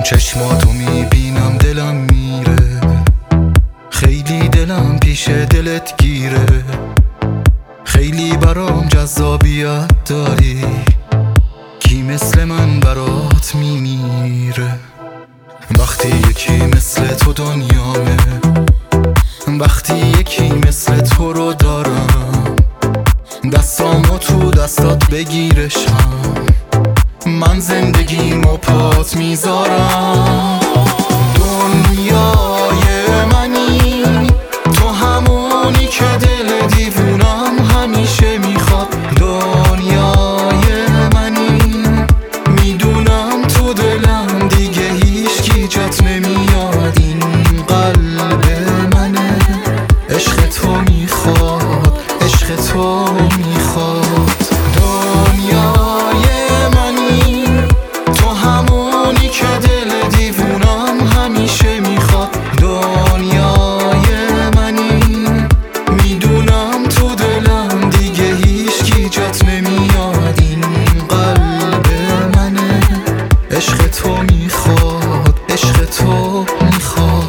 چشماتو میبینم دلم میره، خیلی دلم پیش دلت گیره، خیلی برام جذابیت داری، کی مثل من برات میمیره. وقتی یکی مثل تو دنیامه، وقتی یکی مثل تو رو دارم، دستامو تو دستات بگیرشم، من زندگیمو پات میذارم. دنیای منی تو، همونی که دل دیوونم همیشه میخواد. دنیای منی میدونم تو دلم دیگه هیچکی جات نمیاد. این قلب منه، عشق تو میخواد، عشق تو میخواد. دنیای منی تو، همونی که دل دیوونم همیشه میخواد. دنیای منی میدونم تو دلم دیگه هیچکی جات نمیاد. این قلب منه، عشق تو میخواد، عشق تو میخواد.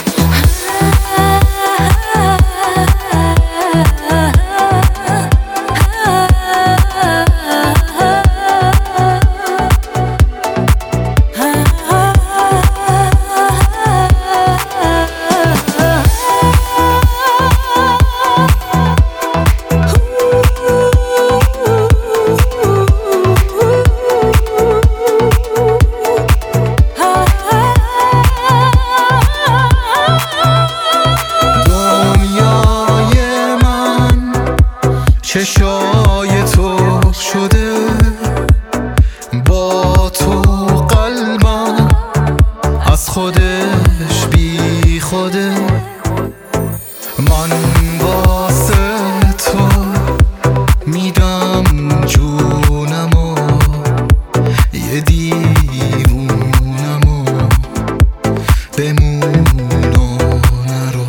چشای تو شده با تو، قلبم از خودش بی خوده. من واسه تو میدم جونمو، یه دیوونمو بمون و نرو.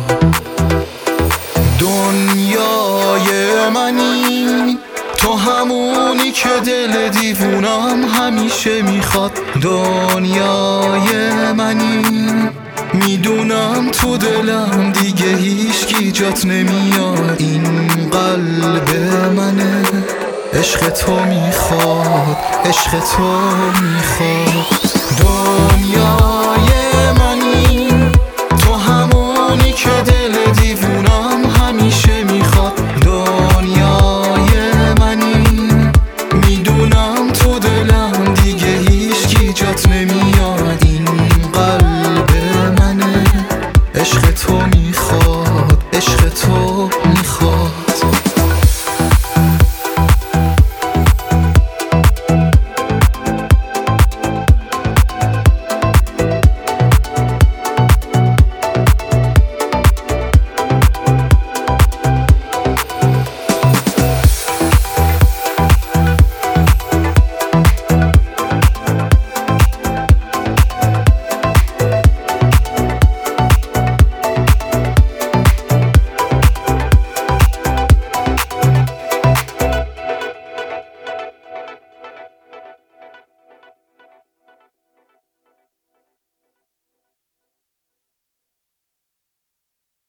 دنیای منی تو، همونی که دل دیوونم همیشه میخواد. دنیای منی میدونم تو دلم دیگه هیچکی جات نمیاد. این قلب منه، عشق تو میخواد، عشق تو میخواد.